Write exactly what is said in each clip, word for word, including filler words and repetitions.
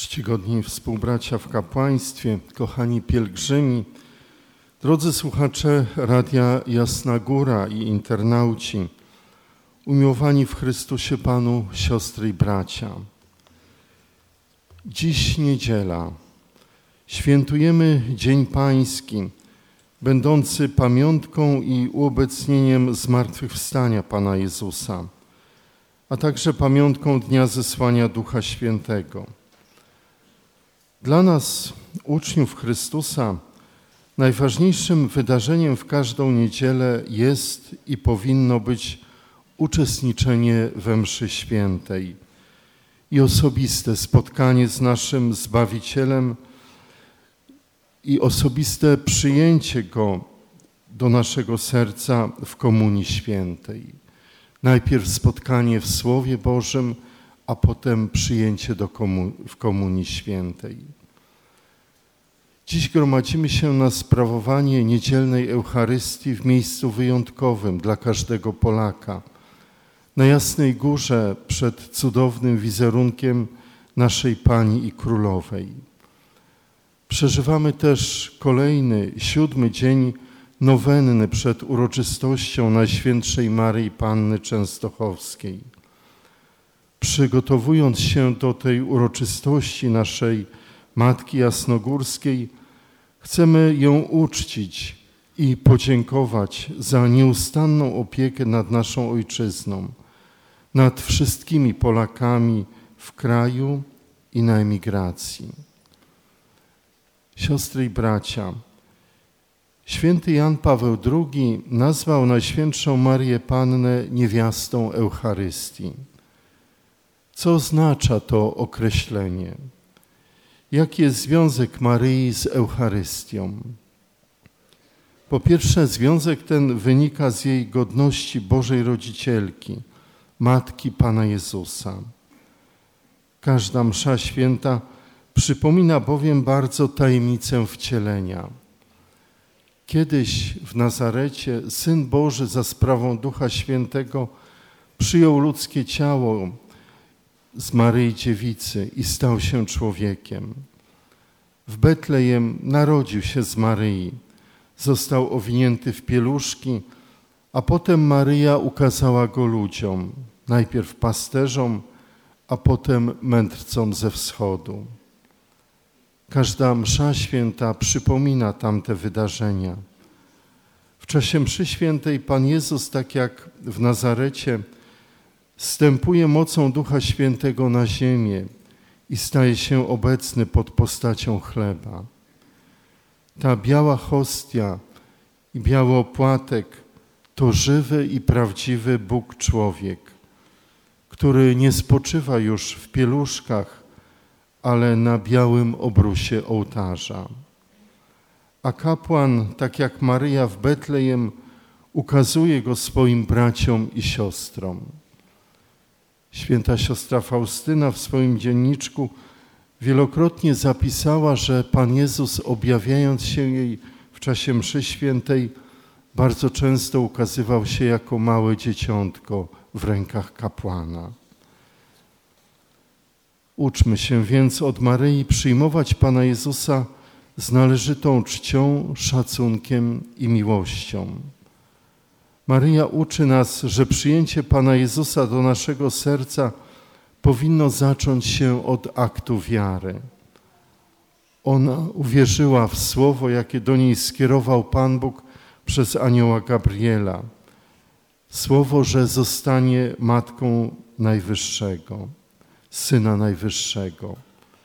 Czcigodni współbracia w kapłaństwie, kochani pielgrzymi, drodzy słuchacze Radia Jasna Góra i internauci, umiłowani w Chrystusie Panu siostry i bracia. Dziś niedziela. Świętujemy Dzień Pański, będący pamiątką i uobecnieniem zmartwychwstania Pana Jezusa, a także pamiątką dnia zesłania Ducha Świętego. Dla nas, uczniów Chrystusa, najważniejszym wydarzeniem w każdą niedzielę jest i powinno być uczestniczenie we mszy świętej i osobiste spotkanie z naszym Zbawicielem i osobiste przyjęcie Go do naszego serca w Komunii Świętej. Najpierw spotkanie w Słowie Bożym, a potem przyjęcie do komu- w Komunii Świętej. Dziś gromadzimy się na sprawowanie niedzielnej Eucharystii w miejscu wyjątkowym dla każdego Polaka, na Jasnej Górze przed cudownym wizerunkiem naszej Pani i Królowej. Przeżywamy też kolejny, siódmy dzień nowenny przed uroczystością Najświętszej Maryi Panny Częstochowskiej. Przygotowując się do tej uroczystości naszej Matki Jasnogórskiej, chcemy ją uczcić i podziękować za nieustanną opiekę nad naszą Ojczyzną, nad wszystkimi Polakami w kraju i na emigracji. Siostry i bracia, święty Jan Paweł drugi nazwał Najświętszą Marię Pannę niewiastą Eucharystii. Co oznacza to określenie? Jaki jest związek Maryi z Eucharystią? Po pierwsze, związek ten wynika z jej godności Bożej Rodzicielki, Matki Pana Jezusa. Każda msza święta przypomina bowiem bardzo tajemnicę wcielenia. Kiedyś w Nazarecie Syn Boży za sprawą Ducha Świętego przyjął ludzkie ciało z Maryi Dziewicy i stał się człowiekiem. W Betlejem narodził się z Maryi, został owinięty w pieluszki, a potem Maryja ukazała go ludziom, najpierw pasterzom, a potem mędrcom ze wschodu. Każda msza święta przypomina tamte wydarzenia. W czasie mszy świętej Pan Jezus, tak jak w Nazarecie, zstępuje mocą Ducha Świętego na ziemię i staje się obecny pod postacią chleba. Ta biała hostia i biały opłatek to żywy i prawdziwy Bóg człowiek, który nie spoczywa już w pieluszkach, ale na białym obrusie ołtarza. A kapłan, tak jak Maryja w Betlejem, ukazuje go swoim braciom i siostrom. Święta siostra Faustyna w swoim dzienniczku wielokrotnie zapisała, że Pan Jezus, objawiając się jej w czasie mszy świętej, bardzo często ukazywał się jako małe dzieciątko w rękach kapłana. Uczmy się więc od Maryi przyjmować Pana Jezusa z należytą czcią, szacunkiem i miłością. Maryja uczy nas, że przyjęcie Pana Jezusa do naszego serca powinno zacząć się od aktu wiary. Ona uwierzyła w słowo, jakie do niej skierował Pan Bóg przez anioła Gabriela. Słowo, że zostanie Matką Najwyższego, Syna Najwyższego.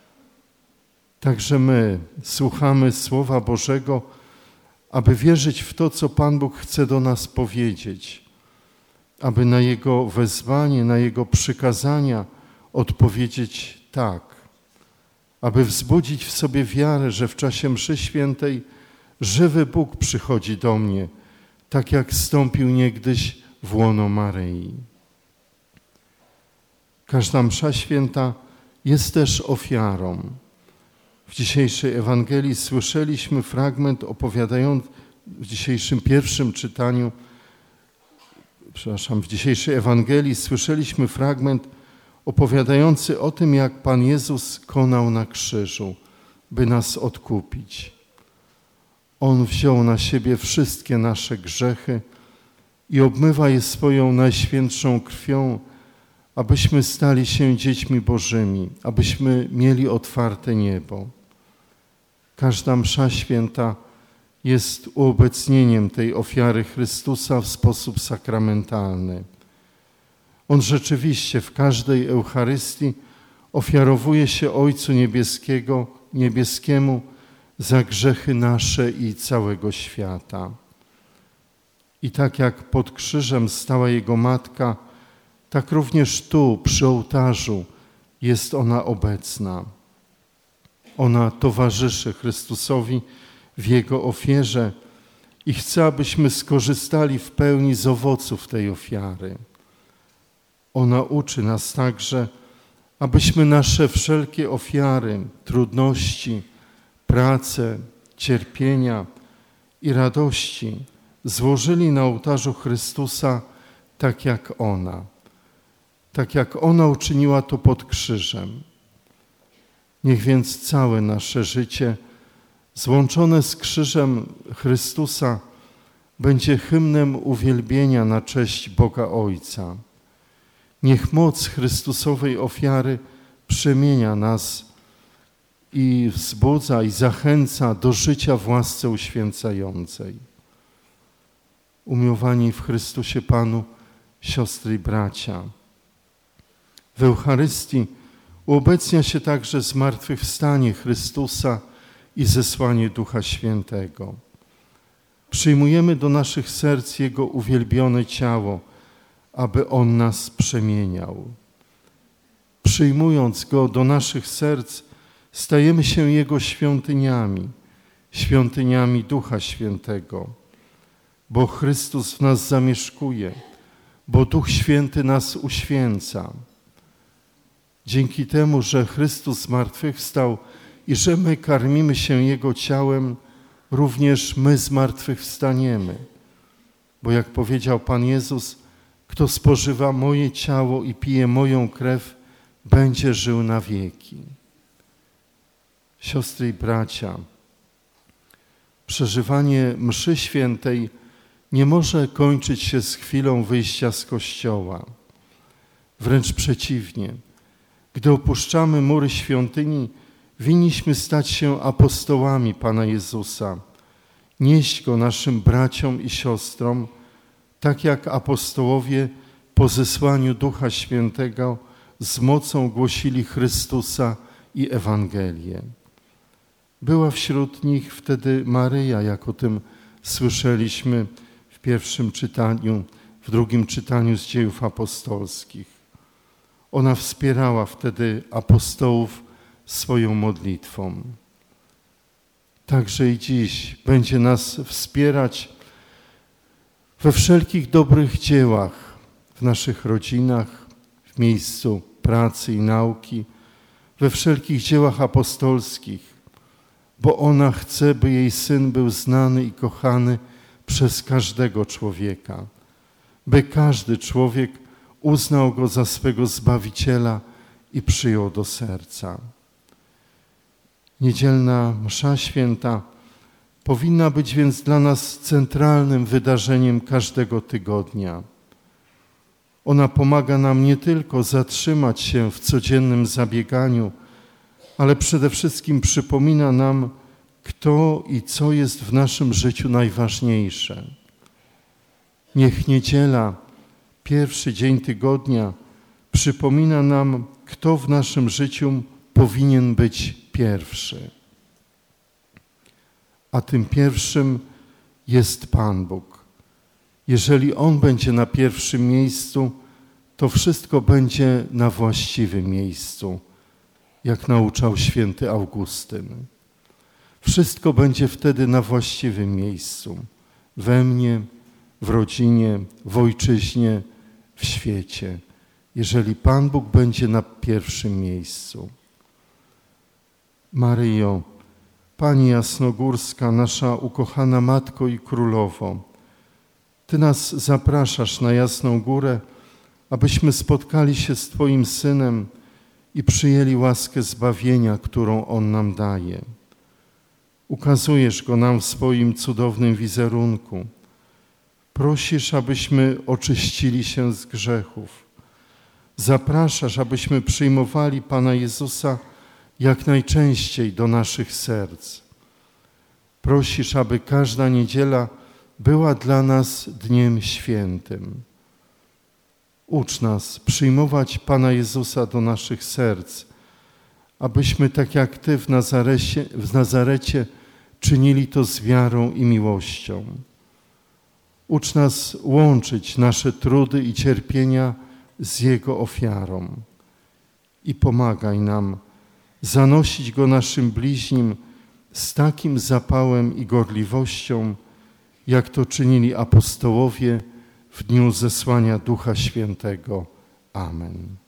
Także my słuchamy Słowa Bożego, aby wierzyć w to, co Pan Bóg chce do nas powiedzieć, aby na Jego wezwanie, na Jego przykazania odpowiedzieć tak, aby wzbudzić w sobie wiarę, że w czasie mszy świętej żywy Bóg przychodzi do mnie, tak jak zstąpił niegdyś w łono Maryi. Każda msza święta jest też ofiarą. W dzisiejszej Ewangelii słyszeliśmy fragment opowiadający, w dzisiejszym pierwszym czytaniu, przepraszam, w dzisiejszej Ewangelii słyszeliśmy fragment opowiadający o tym, jak Pan Jezus konał na krzyżu, by nas odkupić. On wziął na siebie wszystkie nasze grzechy i obmywa je swoją najświętszą krwią, abyśmy stali się dziećmi Bożymi, abyśmy mieli otwarte niebo. Każda msza święta jest uobecnieniem tej ofiary Chrystusa w sposób sakramentalny. On rzeczywiście w każdej Eucharystii ofiarowuje się Ojcu Niebieskiego, Niebieskiemu za grzechy nasze i całego świata. I tak jak pod krzyżem stała Jego Matka, tak również tu, przy ołtarzu, jest ona obecna. Ona towarzyszy Chrystusowi w Jego ofierze i chce, abyśmy skorzystali w pełni z owoców tej ofiary. Ona uczy nas także, abyśmy nasze wszelkie ofiary, trudności, prace, cierpienia i radości złożyli na ołtarzu Chrystusa tak jak ona. Tak jak ona uczyniła to pod krzyżem. Niech więc całe nasze życie złączone z krzyżem Chrystusa będzie hymnem uwielbienia na cześć Boga Ojca. Niech moc Chrystusowej ofiary przemienia nas i wzbudza i zachęca do życia w łasce uświęcającej. Umiłowani w Chrystusie Panu, siostry i bracia, w Eucharystii uobecnia się także zmartwychwstanie Chrystusa i zesłanie Ducha Świętego. Przyjmujemy do naszych serc Jego uwielbione ciało, aby On nas przemieniał. Przyjmując Go do naszych serc, stajemy się Jego świątyniami, świątyniami Ducha Świętego, bo Chrystus w nas zamieszkuje, bo Duch Święty nas uświęca. Dzięki temu, że Chrystus zmartwychwstał i że my karmimy się Jego ciałem, również my zmartwychwstaniemy. Bo jak powiedział Pan Jezus, kto spożywa moje ciało i pije moją krew, będzie żył na wieki. Siostry i bracia, przeżywanie mszy świętej nie może kończyć się z chwilą wyjścia z kościoła. Wręcz przeciwnie. Gdy opuszczamy mury świątyni, winniśmy stać się apostołami Pana Jezusa, nieść Go naszym braciom i siostrom, tak jak apostołowie po zesłaniu Ducha Świętego z mocą głosili Chrystusa i Ewangelię. Była wśród nich wtedy Maryja, jak o tym słyszeliśmy w pierwszym czytaniu, w drugim czytaniu z Dziejów Apostolskich. Ona wspierała wtedy apostołów swoją modlitwą. Także i dziś będzie nas wspierać we wszelkich dobrych dziełach, w naszych rodzinach, w miejscu pracy i nauki, we wszelkich dziełach apostolskich, bo ona chce, by jej Syn był znany i kochany przez każdego człowieka, by każdy człowiek uznał Go za swego Zbawiciela i przyjął do serca. Niedzielna msza święta powinna być więc dla nas centralnym wydarzeniem każdego tygodnia. Ona pomaga nam nie tylko zatrzymać się w codziennym zabieganiu, ale przede wszystkim przypomina nam, kto i co jest w naszym życiu najważniejsze. Niech niedziela, pierwszy dzień tygodnia, przypomina nam, kto w naszym życiu powinien być pierwszy. A tym pierwszym jest Pan Bóg. Jeżeli On będzie na pierwszym miejscu, to wszystko będzie na właściwym miejscu, jak nauczał święty Augustyn. Wszystko będzie wtedy na właściwym miejscu. We mnie, w rodzinie, w ojczyźnie, w świecie. Jeżeli Pan Bóg będzie na pierwszym miejscu. Maryjo, Pani Jasnogórska, nasza ukochana Matko i Królowo, Ty nas zapraszasz na Jasną Górę, abyśmy spotkali się z Twoim Synem i przyjęli łaskę zbawienia, którą On nam daje. Ukazujesz Go nam w swoim cudownym wizerunku. Prosisz, abyśmy oczyścili się z grzechów. Zapraszasz, abyśmy przyjmowali Pana Jezusa jak najczęściej do naszych serc. Prosisz, aby każda niedziela była dla nas dniem świętym. Ucz nas przyjmować Pana Jezusa do naszych serc, abyśmy tak jak Ty w Nazarecie, w Nazarecie czynili to z wiarą i miłością. Ucz nas łączyć nasze trudy i cierpienia z Jego ofiarą i pomagaj nam zanosić Go naszym bliźnim z takim zapałem i gorliwością, jak to czynili apostołowie w dniu zesłania Ducha Świętego. Amen.